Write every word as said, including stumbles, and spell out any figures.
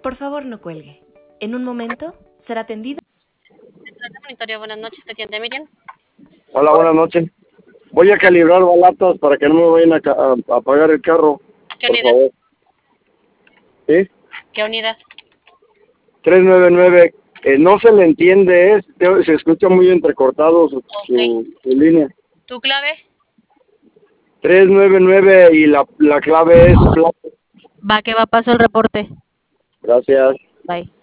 Por favor, no cuelgue. En un momento será atendido. Monitorio, buenas noches, te atiende Miriam. Hola, buenas noches. Voy a calibrar balatas para que no me vayan a, ca- a, a apagar el carro, ¿Qué por unidad? favor. ¿Sí? ¿Qué unidad? tres nueve nueve. Eh, no se le entiende, es, te- se escucha muy entrecortado su, su, su línea. ¿Tu clave? tres nueve nueve y la, la clave es plata. Va, que va, paso el reporte. Gracias. Bye.